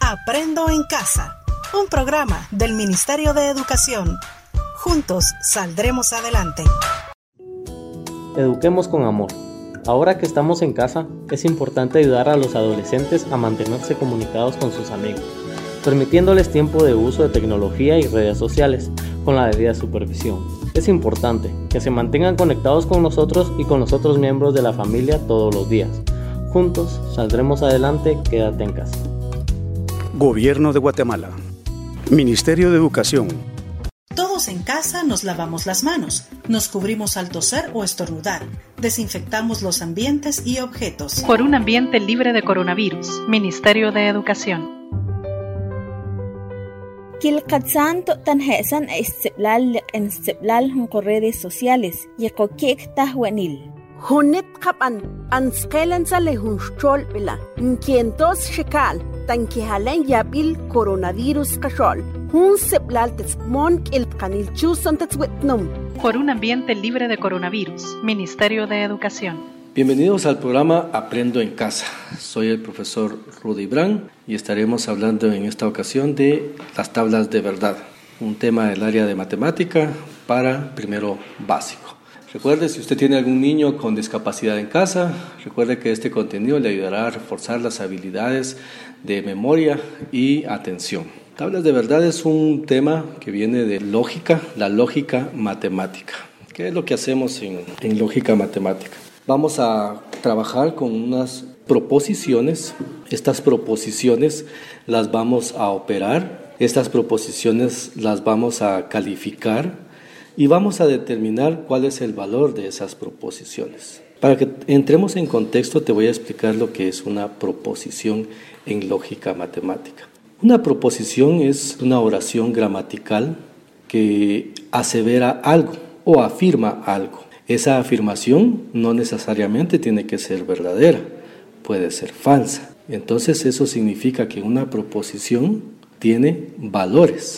Aprendo en Casa, un programa del Ministerio de Educación. Juntos saldremos adelante. Eduquemos con amor. Ahora que estamos en casa, es importante ayudar a los adolescentes a mantenerse comunicados con sus amigos, permitiéndoles tiempo de uso de tecnología y redes sociales, con la debida supervisión. Es importante que se mantengan conectados con nosotros y con los otros miembros de la familia todos los días. Juntos saldremos adelante, quédate en casa. Gobierno de Guatemala. Ministerio de Educación. Todos en casa nos lavamos las manos, nos cubrimos al toser o estornudar, desinfectamos los ambientes y objetos. Por un ambiente libre de coronavirus. Ministerio de Educación. Kilkatsan tanhesan istiblal en redes sociales yakokik tahwanil. Hunet kapan anskelan sale hunchol bila nkientos shikal tankihalen yabil coronavirus kashol hun seblal tesmon kilkanil chusan tetswetnum. Por un ambiente libre de coronavirus. Ministerio de Educación. Bienvenidos al programa Aprendo en Casa. Soy el profesor Rudy Brand y estaremos hablando en esta ocasión de las tablas de verdad, un tema del área de matemática para primero básico. Recuerde, si usted tiene algún niño con discapacidad en casa, recuerde que este contenido le ayudará a reforzar las habilidades de memoria y atención. Tablas de verdad es un tema que viene de lógica, la lógica matemática. ¿Qué es lo que hacemos en lógica matemática? Vamos a trabajar con unas proposiciones. Estas proposiciones las vamos a operar, estas proposiciones las vamos a calificar y vamos a determinar cuál es el valor de esas proposiciones. Para que entremos en contexto, te voy a explicar lo que es una proposición en lógica matemática. Una proposición es una oración gramatical que asevera algo o afirma algo. Esa afirmación no necesariamente tiene que ser verdadera, puede ser falsa. Entonces eso significa que una proposición tiene valores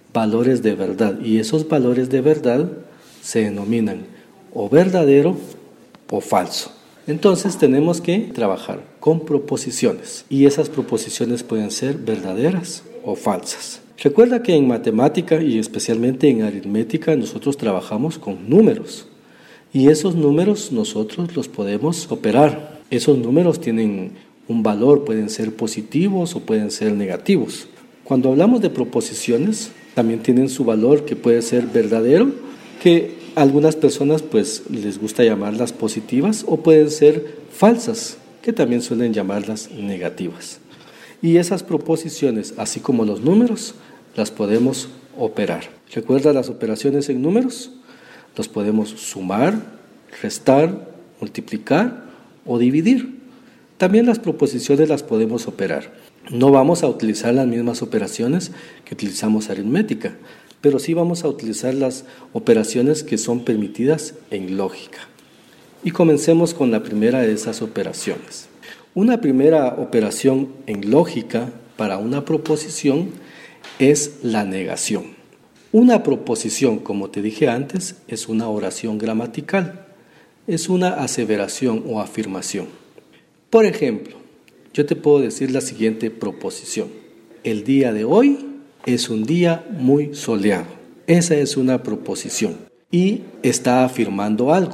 de verdad, y esos valores de verdad se denominan o verdadero o falso. Entonces tenemos que trabajar con proposiciones, y esas proposiciones pueden ser verdaderas o falsas. Recuerda que en matemática y especialmente en aritmética nosotros trabajamos con números, y esos números nosotros los podemos operar. Esos números tienen un valor, pueden ser positivos o pueden ser negativos. Cuando hablamos de proposiciones, también tienen su valor, que puede ser verdadero, que a algunas personas pues les gusta llamarlas positivas, o pueden ser falsas, que también suelen llamarlas negativas. Y esas proposiciones, así como los números, las podemos operar. ¿Recuerda las operaciones en números? Los podemos sumar, restar, multiplicar o dividir. También las proposiciones las podemos operar. No vamos a utilizar las mismas operaciones que utilizamos aritmética, pero sí vamos a utilizar las operaciones que son permitidas en lógica. Y comencemos con la primera de esas operaciones. Una primera operación en lógica para una proposición es la negación. Una proposición, como te dije antes, es una oración gramatical, es una aseveración o afirmación. Por ejemplo, yo te puedo decir la siguiente proposición: el día de hoy es un día muy soleado. Esa es una proposición y está afirmando algo.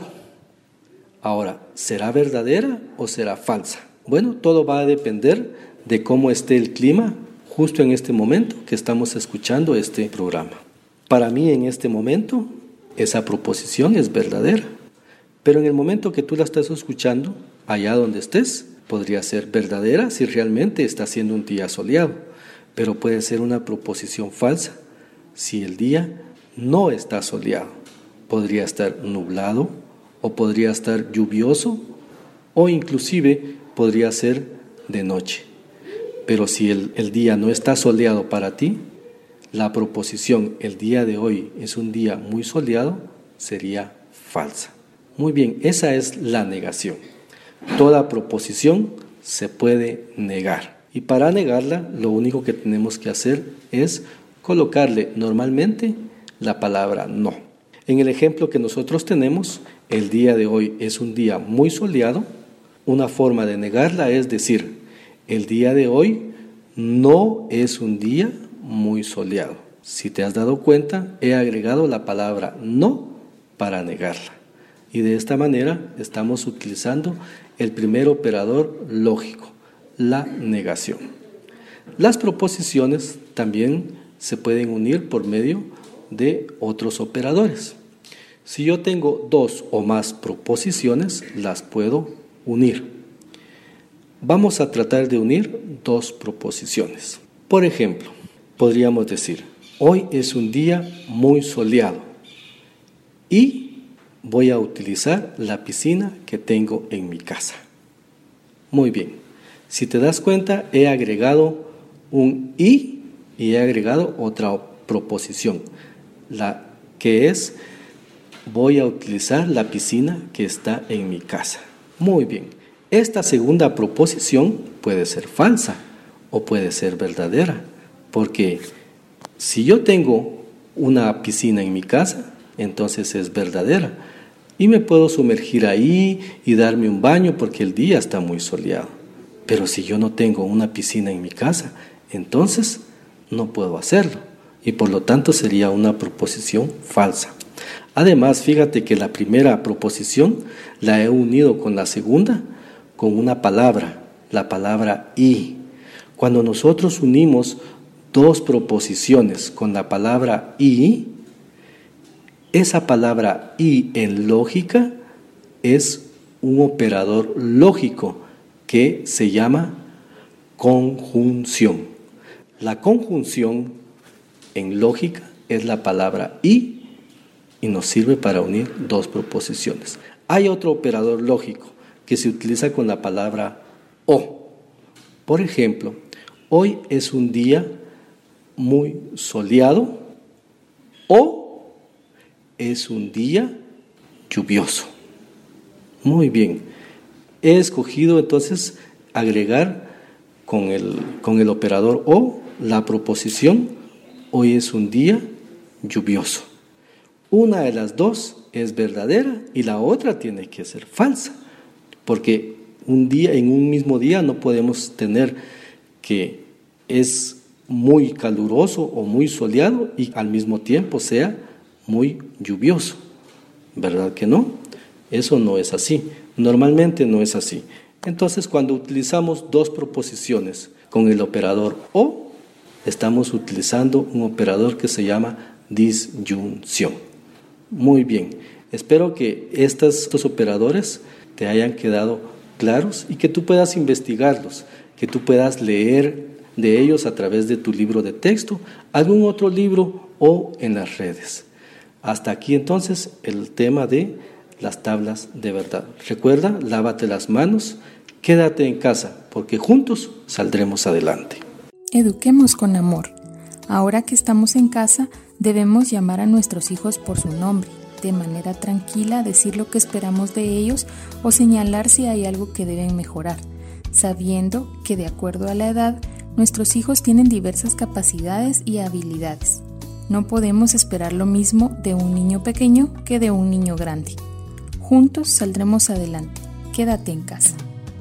Ahora, ¿será verdadera o será falsa? Bueno, todo va a depender de cómo esté el clima justo en este momento que estamos escuchando este programa. Para mí, en este momento, esa proposición es verdadera, pero en el momento que tú la estás escuchando, allá donde estés, podría ser verdadera si realmente está siendo un día soleado, pero puede ser una proposición falsa si el día no está soleado. Podría estar nublado, o podría estar lluvioso, o inclusive podría ser de noche. Pero si el día no está soleado para ti, la proposición el día de hoy es un día muy soleado sería falsa. Muy bien, esa es la negación. Toda proposición se puede negar, y para negarla lo único que tenemos que hacer es colocarle normalmente la palabra no. En el ejemplo que nosotros tenemos, el día de hoy es un día muy soleado. Una forma de negarla es decir, el día de hoy No es un día muy soleado. Si te has dado cuenta, he agregado la palabra no para negarla. Y de esta manera estamos utilizando el primer operador lógico, la negación. Las proposiciones también se pueden unir por medio de otros operadores. Si yo tengo dos o más proposiciones, las puedo unir. Vamos a tratar de unir dos proposiciones. Por ejemplo, podríamos decir, hoy es un día muy soleado y voy a utilizar la piscina que tengo en mi casa. Muy bien. Si te das cuenta, he agregado un y he agregado otra proposición, la que es voy a utilizar la piscina que está en mi casa. Muy bien. Esta segunda proposición puede ser falsa o puede ser verdadera, porque si yo tengo una piscina en mi casa, entonces es verdadera y me puedo sumergir ahí y darme un baño porque el día está muy soleado. Pero si yo no tengo una piscina en mi casa, entonces no puedo hacerlo y por lo tanto sería una proposición falsa. Además, fíjate que la primera proposición la he unido con la segunda con una palabra, la palabra y. Cuando nosotros unimos dos proposiciones con la palabra y, esa palabra y en lógica es un operador lógico que se llama conjunción. La conjunción en lógica es la palabra y nos sirve para unir dos proposiciones. Hay otro operador lógico que se utiliza con la palabra o. Por ejemplo, hoy es un día muy soleado o es un día lluvioso. Muy bien. He escogido entonces agregar con el operador o la proposición hoy es un día lluvioso. Una de las dos es verdadera y la otra tiene que ser falsa, porque en un mismo día no podemos tener que es muy caluroso o muy soleado y al mismo tiempo sea muy lluvioso. ¿Verdad que no? Eso no es así. Normalmente no es así. Entonces, cuando utilizamos dos proposiciones con el operador o, estamos utilizando un operador que se llama disyunción. Muy bien. Espero que estos operadores te hayan quedado claros y que tú puedas investigarlos, que tú puedas leer de ellos a través de tu libro de texto, algún otro libro o en las redes. Hasta aquí entonces el tema de las tablas de verdad. Recuerda, lávate las manos, quédate en casa, porque juntos saldremos adelante. Eduquemos con amor. Ahora que estamos en casa, debemos llamar a nuestros hijos por su nombre, de manera tranquila decir lo que esperamos de ellos o señalar si hay algo que deben mejorar, sabiendo que de acuerdo a la edad, nuestros hijos tienen diversas capacidades y habilidades. No podemos esperar lo mismo de un niño pequeño que de un niño grande. Juntos saldremos adelante. Quédate en casa.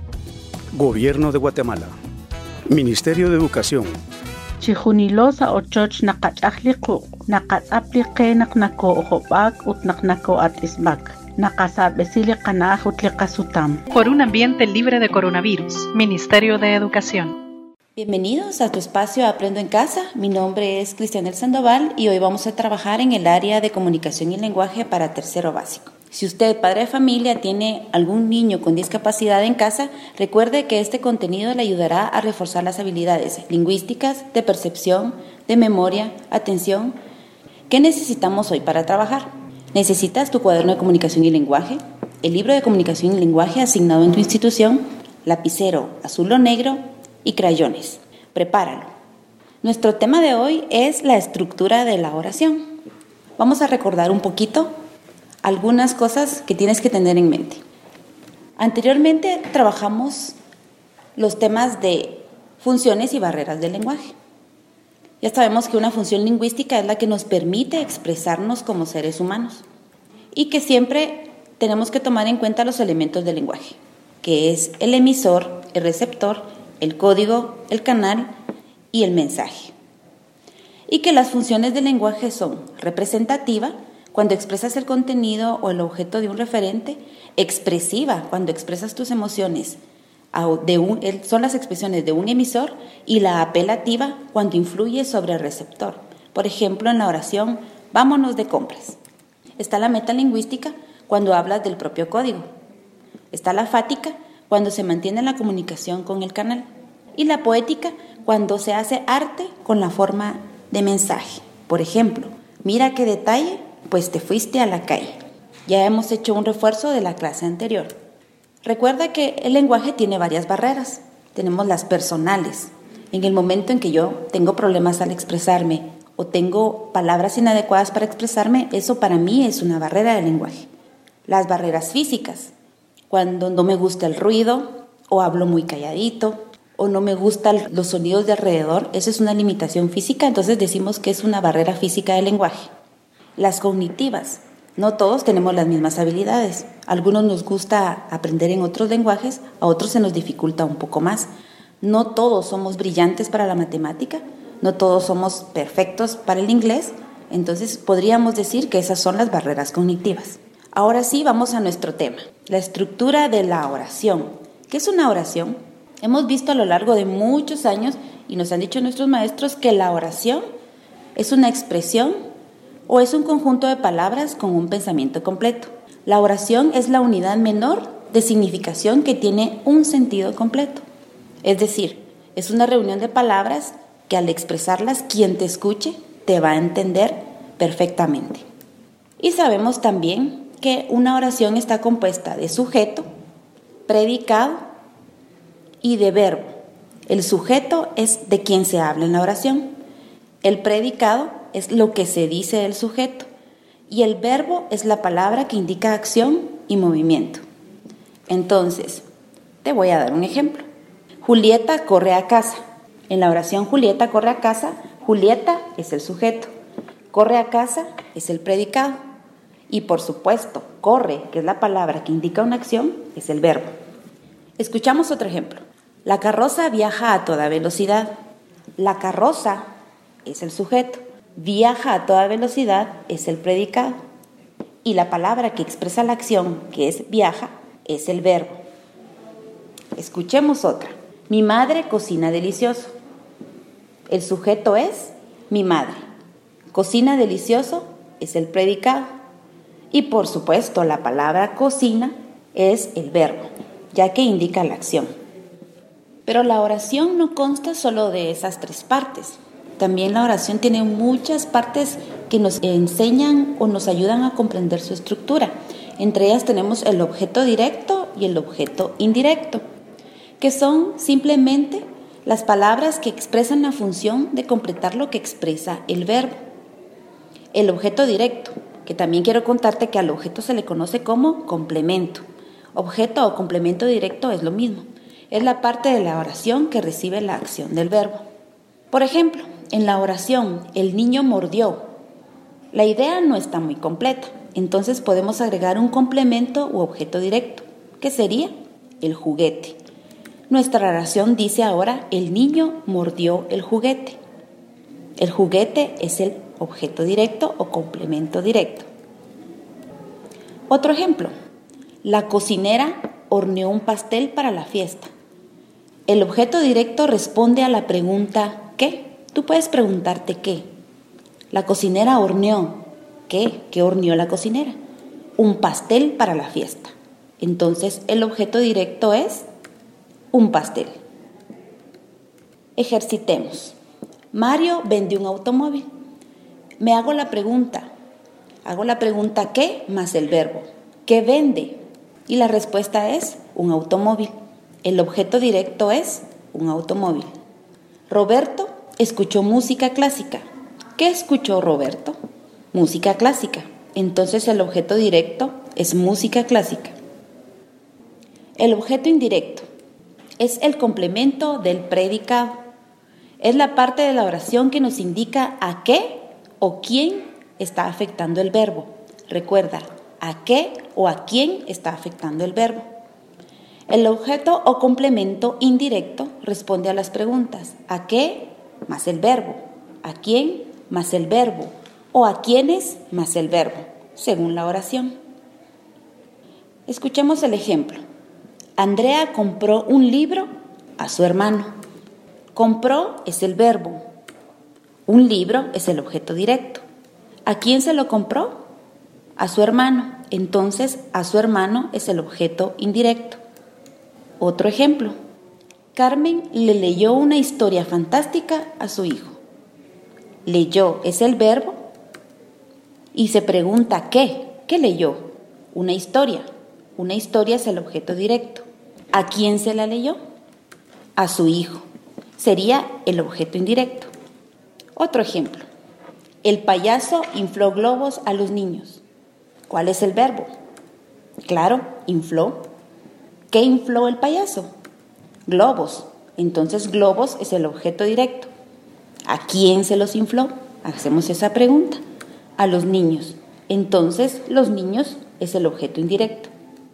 Gobierno de Guatemala. Ministerio de Educación. Chijunilosa ochoch nakachahliku, nakatapli naknako ojobak utnaknako atisbak, nakasabesili kanaj utlikasutam. Por un ambiente libre de coronavirus, Ministerio de Educación. Bienvenidos a tu espacio Aprendo en Casa. Mi nombre es Cristianel Sandoval y hoy vamos a trabajar en el área de comunicación y lenguaje para tercero básico. Si usted, padre de familia, tiene algún niño con discapacidad en casa, recuerde que este contenido le ayudará a reforzar las habilidades lingüísticas, de percepción, de memoria, atención. ¿Qué necesitamos hoy para trabajar? Necesitas tu cuaderno de comunicación y lenguaje, el libro de comunicación y lenguaje asignado en tu institución, lapicero azul o negro y crayones. Prepáralo. Nuestro tema de hoy es la estructura de la oración. Vamos a recordar un poquito algunas cosas que tienes que tener en mente. Anteriormente trabajamos los temas de funciones y barreras del lenguaje. Ya sabemos que una función lingüística es la que nos permite expresarnos como seres humanos y que siempre tenemos que tomar en cuenta los elementos del lenguaje, que es el emisor, el receptor, el código, el canal y el mensaje. Y que las funciones del lenguaje son representativa, cuando expresas el contenido o el objeto de un referente, expresiva, cuando expresas tus emociones, son las expresiones de un emisor, y la apelativa, cuando influye sobre el receptor. Por ejemplo, en la oración, vámonos de compras. Está la metalingüística, cuando hablas del propio código. Está la fática, cuando se mantiene la comunicación con el canal. Y la poética, cuando se hace arte con la forma de mensaje. Por ejemplo, mira qué detalle, pues te fuiste a la calle. Ya hemos hecho un refuerzo de la clase anterior. Recuerda que el lenguaje tiene varias barreras. Tenemos las personales. En el momento en que yo tengo problemas al expresarme o tengo palabras inadecuadas para expresarme, eso para mí es una barrera del lenguaje. Las barreras físicas, cuando no me gusta el ruido o hablo muy calladito o no me gustan los sonidos de alrededor, eso es una limitación física, entonces decimos que es una barrera física del lenguaje. Las cognitivas, no todos tenemos las mismas habilidades. A algunos nos gusta aprender en otros lenguajes, a otros se nos dificulta un poco más. No todos somos brillantes para la matemática, no todos somos perfectos para el inglés, entonces podríamos decir que esas son las barreras cognitivas. Ahora sí, vamos a nuestro tema, la estructura de la oración. ¿Qué es una oración? Hemos visto a lo largo de muchos años y nos han dicho nuestros maestros que la oración es una expresión o es un conjunto de palabras con un pensamiento completo. La oración es la unidad menor de significación que tiene un sentido completo. Es decir, es una reunión de palabras que al expresarlas quien te escuche te va a entender perfectamente. Y sabemos también que una oración está compuesta de sujeto, predicado y de verbo. El sujeto es de quien se habla en la oración. El predicado es lo que se dice del sujeto. Y el verbo es la palabra que indica acción y movimiento. Entonces, te voy a dar un ejemplo. Julieta corre a casa. En la oración Julieta corre a casa, Julieta es el sujeto. Corre a casa es el predicado. Y por supuesto, corre, que es la palabra que indica una acción, es el verbo. Escuchamos otro ejemplo. La carroza viaja a toda velocidad. La carroza es el sujeto. Viaja a toda velocidad es el predicado. Y la palabra que expresa la acción, que es viaja, es el verbo. Escuchemos otra. Mi madre cocina delicioso. El sujeto es mi madre. Cocina delicioso es el predicado. Y por supuesto, la palabra cocina es el verbo, ya que indica la acción. Pero la oración no consta solo de esas tres partes. También la oración tiene muchas partes que nos enseñan o nos ayudan a comprender su estructura. Entre ellas tenemos el objeto directo y el objeto indirecto, que son simplemente las palabras que expresan la función de completar lo que expresa el verbo. El objeto directo, que también quiero contarte que al objeto se le conoce como complemento. Objeto o complemento directo es lo mismo. Es la parte de la oración que recibe la acción del verbo. Por ejemplo, en la oración, el niño mordió. La idea no está muy completa, entonces podemos agregar un complemento u objeto directo, que sería el juguete. Nuestra oración dice ahora, el niño mordió el juguete. El juguete es el objeto directo o complemento directo. Otro ejemplo, la cocinera horneó un pastel para la fiesta. El objeto directo responde a la pregunta ¿qué? Tú puedes preguntarte ¿qué? La cocinera horneó. ¿Qué? ¿Qué horneó la cocinera? Un pastel para la fiesta. Entonces el objeto directo es un pastel. Ejercitemos. Mario vende un automóvil. Me hago la pregunta ¿qué? Más el verbo. ¿Qué vende? Y la respuesta es un automóvil. El objeto directo es un automóvil. Roberto escuchó música clásica. ¿Qué escuchó Roberto? Música clásica. Entonces el objeto directo es música clásica. El objeto indirecto es el complemento del predicado. Es la parte de la oración que nos indica a qué o quién está afectando el verbo. Recuerda, a qué o a quién está afectando el verbo. El objeto o complemento indirecto responde a las preguntas ¿a qué más el verbo, a quién más el verbo o a quiénes más el verbo, según la oración. Escuchemos el ejemplo. Andrea compró un libro a su hermano. Compró es el verbo. Un libro es el objeto directo. ¿A quién se lo compró? A su hermano. Entonces, a su hermano es el objeto indirecto. Otro ejemplo. Carmen le leyó una historia fantástica a su hijo. Leyó es el verbo y se pregunta ¿qué? ¿Qué leyó? Una historia. Una historia es el objeto directo. ¿A quién se la leyó? A su hijo. Sería el objeto indirecto. Otro ejemplo. El payaso infló globos a los niños. ¿Cuál es el verbo? Claro, infló. ¿Qué infló el payaso? Globos. Entonces, globos es el objeto directo. ¿A quién se los infló? Hacemos esa pregunta. A los niños. Entonces, los niños es el objeto indirecto.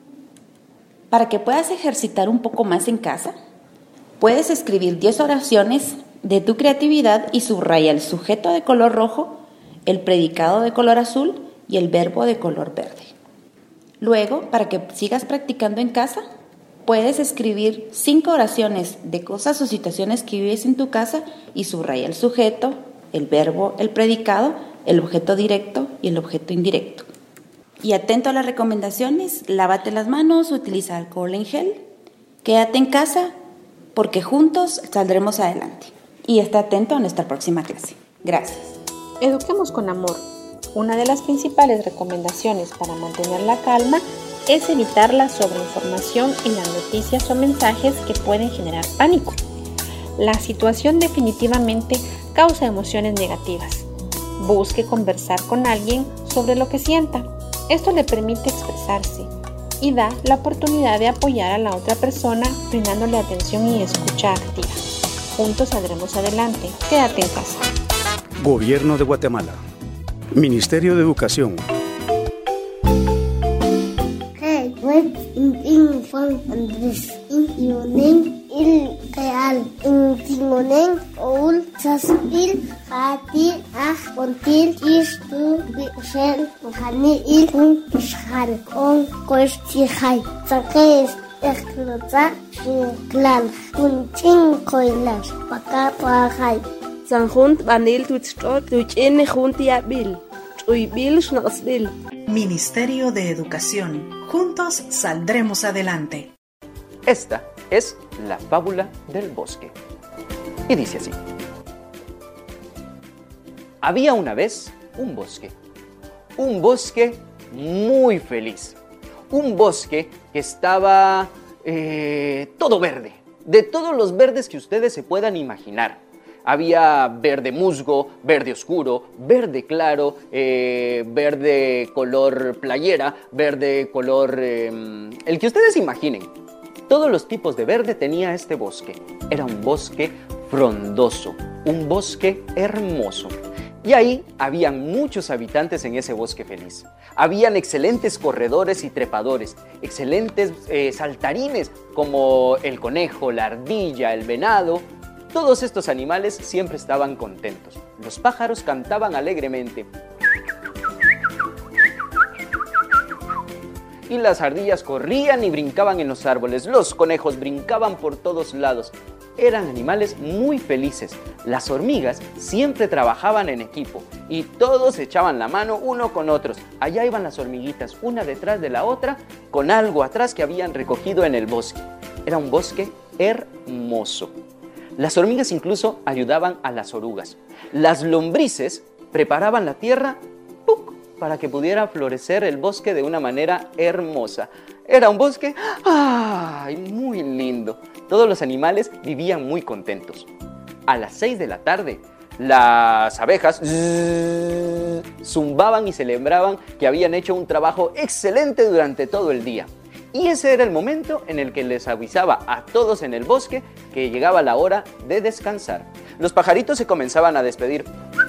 Para que puedas ejercitar un poco más en casa, puedes escribir 10 oraciones de tu creatividad y subraya el sujeto de color rojo, el predicado de color azul y el verbo de color verde. Luego, para que sigas practicando en casa, puedes escribir 5 oraciones de cosas o situaciones que vives en tu casa y subraya el sujeto, el verbo, el predicado, el objeto directo y el objeto indirecto. Y atento a las recomendaciones, lávate las manos, utiliza alcohol en gel, quédate en casa porque juntos saldremos adelante. Y esté atento a nuestra próxima clase. Gracias. Eduquemos con amor. Una de las principales recomendaciones para mantener la calma es evitar la sobreinformación en las noticias o mensajes que pueden generar pánico. La situación definitivamente causa emociones negativas. Busque conversar con alguien sobre lo que sienta. Esto le permite expresarse y da la oportunidad de apoyar a la otra persona brindándole atención y escucha activa. Juntos saldremos adelante. Quédate en casa. Gobierno de Guatemala. Ministerio de Educación. Hey, wait, in from Andrés. In il real. In timonen, oul, saspil, hatil, pontil, istu, bishel, mahani, il, shal, on, koistihai. Sakes, ekloza, glal, kuntin, koilas, paka, pahai. Sanjunt banil tuchtot, tuchene juntiabil, tuibil, schnosbil. Ministerio de Educación. Juntos saldremos adelante. Esta es la fábula del bosque. Y dice así. Había una vez un bosque muy feliz. Un bosque que estaba todo verde, de todos los verdes que ustedes se puedan imaginar. Había verde musgo, verde oscuro, verde claro, verde color playera, verde color... el que ustedes imaginen. Todos los tipos de verde tenía este bosque. Era un bosque frondoso, un bosque hermoso. Y ahí habían muchos habitantes en ese bosque feliz. Habían excelentes corredores y trepadores, excelentes saltarines como el conejo, la ardilla, el venado. Todos estos animales siempre estaban contentos. Los pájaros cantaban alegremente. Y las ardillas corrían y brincaban en los árboles. Los conejos brincaban por todos lados. Eran animales muy felices. Las hormigas siempre trabajaban en equipo y todos echaban la mano uno con otros. Allá iban las hormiguitas, una detrás de la otra, con algo atrás que habían recogido en el bosque. Era un bosque hermoso. Las hormigas incluso ayudaban a las orugas. Las lombrices preparaban la tierra para que pudiera florecer el bosque de una manera hermosa. Era un bosque muy lindo. Todos los animales vivían muy contentos. A las 6 de la tarde, las abejas zumbaban y celebraban que habían hecho un trabajo excelente durante todo el día. Y ese era el momento en el que les avisaba a todos en el bosque que llegaba la hora de descansar. Los pajaritos se comenzaban a despedir.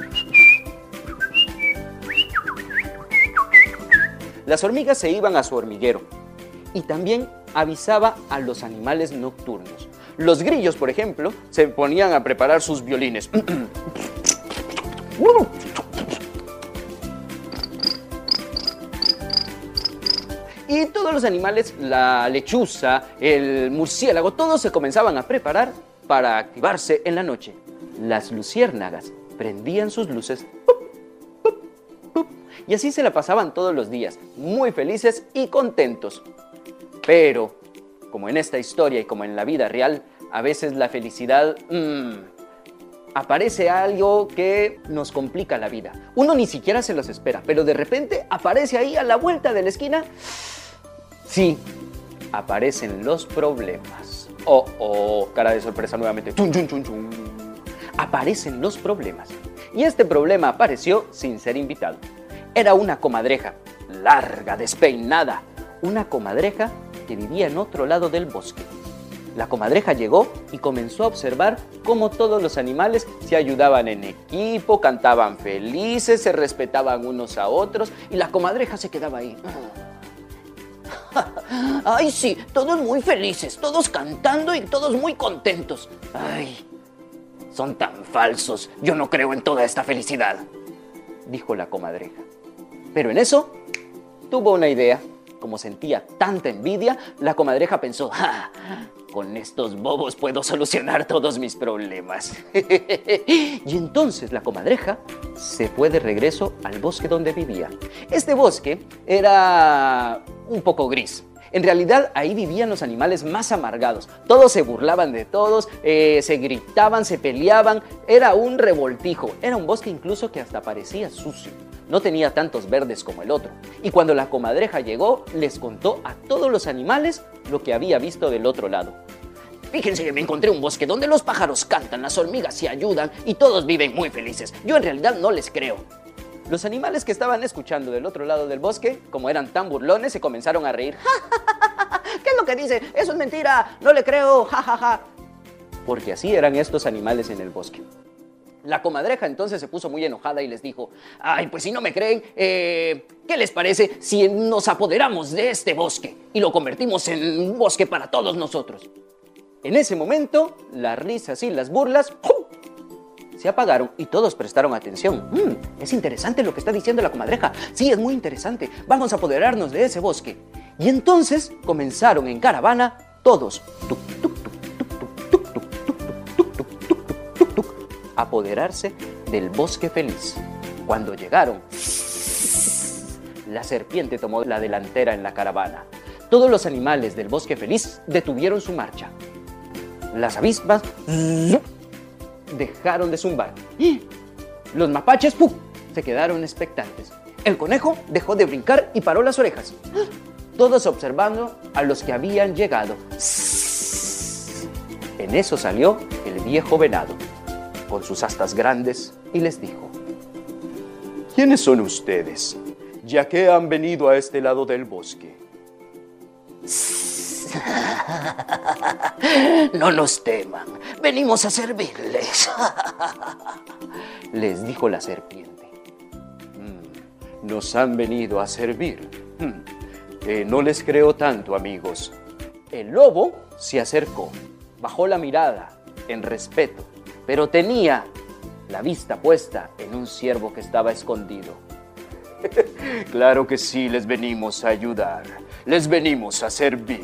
Las hormigas se iban a su hormiguero y también avisaba a los animales nocturnos. Los grillos, por ejemplo, se ponían a preparar sus violines. Y todos los animales, la lechuza, el murciélago, todos se comenzaban a preparar para activarse en la noche. Las luciérnagas prendían sus luces y así se la pasaban todos los días, muy felices y contentos. Pero, como en esta historia y como en la vida real, a veces la felicidad aparece algo que nos complica la vida. Uno ni siquiera se los espera, pero de repente aparece ahí a la vuelta de la esquina. Sí, aparecen los problemas. Cara de sorpresa nuevamente. Chun, chun, chun, chun. Aparecen los problemas. Y este problema apareció sin ser invitado. Era una comadreja, larga, despeinada. Una comadreja que vivía en otro lado del bosque. La comadreja llegó y comenzó a observar cómo todos los animales se ayudaban en equipo, cantaban felices, se respetaban unos a otros, y la comadreja se quedaba ahí. Ay, sí, todos muy felices, todos cantando y todos muy contentos. Ay, son tan falsos, yo no creo en toda esta felicidad, dijo la comadreja. Pero en eso tuvo una idea. Como sentía tanta envidia, la comadreja pensó, con estos bobos puedo solucionar todos mis problemas. Y entonces la comadreja se fue de regreso al bosque donde vivía. Este bosque era un poco gris. En realidad ahí vivían los animales más amargados. Todos se burlaban de todos, se gritaban, se peleaban. Era un revoltijo. Era un bosque incluso que hasta parecía sucio. No tenía tantos verdes como el otro. Y cuando la comadreja llegó, les contó a todos los animales lo que había visto del otro lado. Fíjense que me encontré un bosque donde los pájaros cantan, las hormigas se ayudan y todos viven muy felices. Yo en realidad no les creo. Los animales que estaban escuchando del otro lado del bosque, como eran tan burlones, se comenzaron a reír. ¿Qué es lo que dice? Eso es mentira, no le creo, jajaja. Porque así eran estos animales en el bosque. La comadreja entonces se puso muy enojada y les dijo, ay, pues si no me creen, ¿qué les parece si nos apoderamos de este bosque y lo convertimos en un bosque para todos nosotros? En ese momento, las risas y las burlas se apagaron y todos prestaron atención. Es interesante lo que está diciendo la comadreja. Sí, es muy interesante. Vamos a apoderarnos de ese bosque. Y entonces comenzaron en caravana todos a apoderarse del bosque feliz. Cuando llegaron, la serpiente tomó la delantera en la caravana. Todos los animales del bosque feliz detuvieron su marcha. Las avispas dejaron de zumbar. Los mapaches se quedaron expectantes. El conejo dejó de brincar y paró las orejas. Todos observando a los que habían llegado. En eso salió el viejo venado, con sus astas grandes, y les dijo: ¿Quiénes son ustedes? ¿Ya que han venido a este lado del bosque? No nos teman, venimos a servirles, les dijo la serpiente. Nos han venido a servir. No les creo tanto, amigos. El lobo se acercó, bajó la mirada en respeto, pero tenía la vista puesta en un ciervo que estaba escondido. Claro que sí, les venimos a ayudar, les venimos a servir.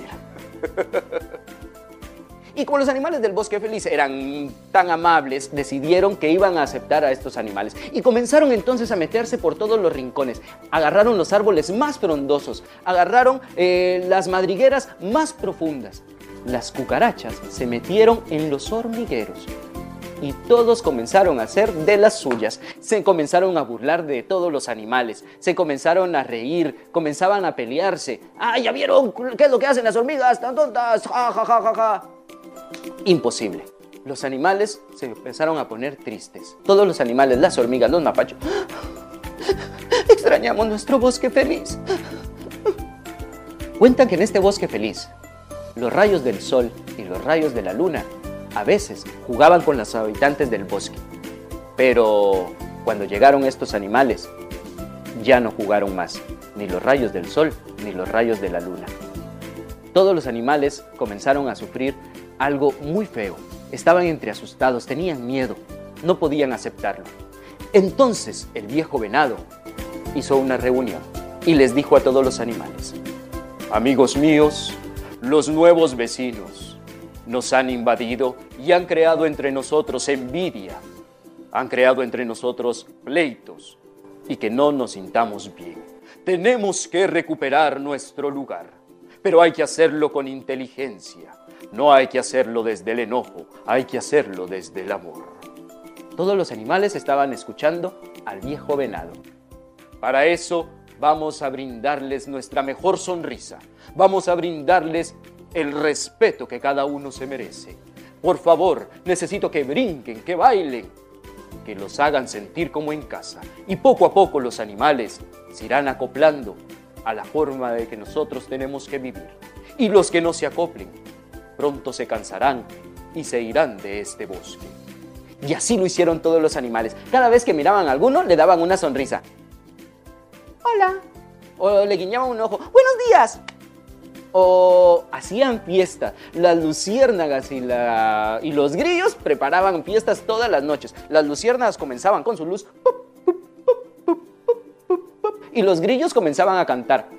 Y como los animales del bosque feliz eran tan amables, decidieron que iban a aceptar a estos animales. Y comenzaron entonces a meterse por todos los rincones. Agarraron los árboles más frondosos, agarraron las madrigueras más profundas. Las cucarachas se metieron en los hormigueros. Y todos comenzaron a hacer de las suyas. Se comenzaron a burlar de todos los animales. Se comenzaron a reír. Comenzaban a pelearse. ¡Ah, ya vieron qué es lo que hacen las hormigas tan tontas! ¡Ja, ja, ja, ja, ja! Imposible. Los animales se empezaron a poner tristes. Todos los animales, las hormigas, los mapaches. Extrañamos nuestro bosque feliz. Cuentan que en este bosque feliz, los rayos del sol y los rayos de la luna a veces jugaban con los habitantes del bosque, pero cuando llegaron estos animales, ya no jugaron más, ni los rayos del sol, ni los rayos de la luna. Todos los animales comenzaron a sufrir algo muy feo. Estaban entre asustados, tenían miedo, no podían aceptarlo. Entonces el viejo venado hizo una reunión y les dijo a todos los animales: amigos míos, los nuevos vecinos nos han invadido y han creado entre nosotros envidia, han creado entre nosotros pleitos y que no nos sintamos bien. Tenemos que recuperar nuestro lugar, pero hay que hacerlo con inteligencia. No hay que hacerlo desde el enojo, hay que hacerlo desde el amor. Todos los animales estaban escuchando al viejo venado. Para eso vamos a brindarles nuestra mejor sonrisa. Vamos a brindarles el respeto que cada uno se merece. Por favor, necesito que brinquen, que bailen, que los hagan sentir como en casa. Y poco a poco los animales se irán acoplando a la forma de que nosotros tenemos que vivir. Y los que no se acoplen, pronto se cansarán y se irán de este bosque. Y así lo hicieron todos los animales. Cada vez que miraban a alguno, le daban una sonrisa. Hola. O le guiñaban un ojo. Buenos días. O hacían fiesta. Las luciérnagas y los grillos preparaban fiestas todas las noches. Las luciérnagas comenzaban con su luz. Y los grillos comenzaban a cantar.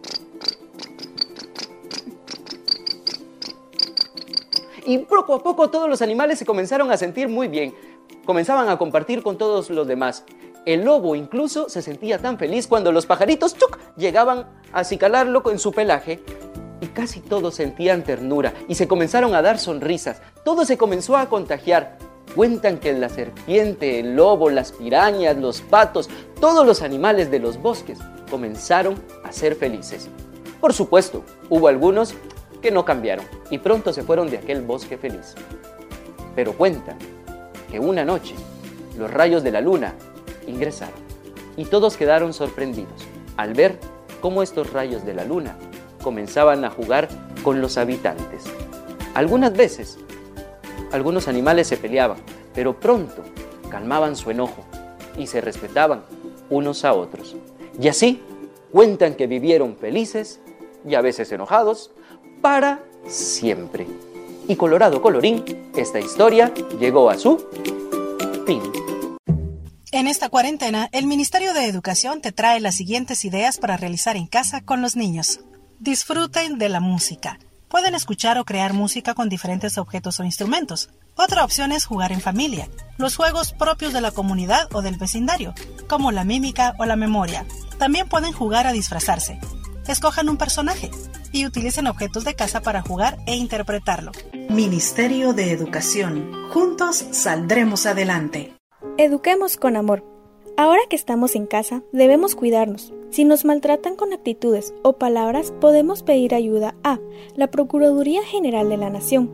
Y poco a poco todos los animales se comenzaron a sentir muy bien. Comenzaban a compartir con todos los demás. El lobo incluso se sentía tan feliz cuando los pajaritos llegaban a acicalarlo con su pelaje. Y casi todos sentían ternura y se comenzaron a dar sonrisas. Todo se comenzó a contagiar. Cuentan que la serpiente, el lobo, las pirañas, los patos, todos los animales de los bosques comenzaron a ser felices. Por supuesto, hubo algunos que no cambiaron y pronto se fueron de aquel bosque feliz. Pero cuentan que una noche los rayos de la luna ingresaron y todos quedaron sorprendidos al ver cómo estos rayos de la luna comenzaban a jugar con los habitantes. Algunas veces, algunos animales se peleaban, pero pronto calmaban su enojo y se respetaban unos a otros. Y así cuentan que vivieron felices y a veces enojados para siempre. Y colorado colorín, esta historia llegó a su fin. En esta cuarentena, el Ministerio de Educación te trae las siguientes ideas para realizar en casa con los niños. Disfruten de la música. Pueden escuchar o crear música con diferentes objetos o instrumentos. Otra opción es jugar en familia. Los juegos propios de la comunidad o del vecindario, como la mímica o la memoria. También pueden jugar a disfrazarse. Escojan un personaje y utilicen objetos de casa para jugar e interpretarlo. Ministerio de Educación. Juntos saldremos adelante. Eduquemos con amor. Ahora que estamos en casa, debemos cuidarnos. Si nos maltratan con actitudes o palabras, podemos pedir ayuda a la Procuraduría General de la Nación,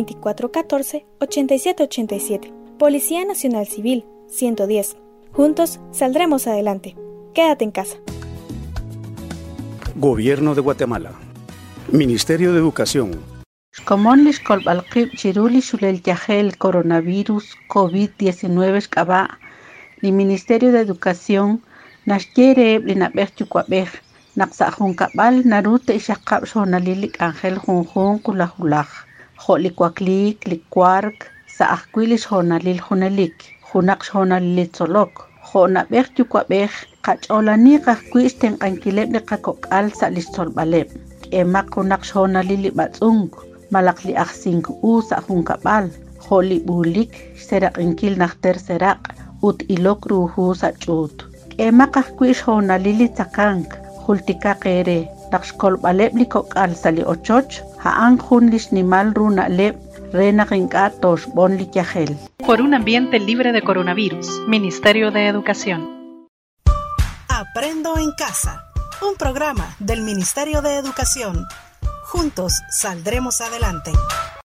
2414-8787, Policía Nacional Civil, 110. Juntos saldremos adelante. Quédate en casa. Gobierno de Guatemala. Ministerio de Educación. Comonlis colbalqib chiruli shulel yahel coronavirus COVID-19 kaba. Ni Ministerio de Educación Nashkere Blinabech Chukwabech Naxahun Kabal Narute Ishakab Shonalilik Angel Junjun Kulahulaj Holikwaklik Likwark Saahquilis Honalil Honelik Hunak Honalilit Solok Honabech Chukwabech Kacholanik Ahquisten Ankileb Likakokal Salistol Baleb Emak Hunak Honalili Batzung Malakli Ahsing Sahun Kabal Holibulik Serak Inkil Nachter Serak Ut ilok ruhu sachut. Emakahquish honalili takank. Hultika kere. Nakshkol baleb likok al sali ochoch. Haan junlish nimal runa leb. Rena rinkatos bon likyahel. Por un ambiente libre de coronavirus. Ministerio de Educación. Aprendo en casa. Un programa del Ministerio de Educación. Juntos saldremos adelante.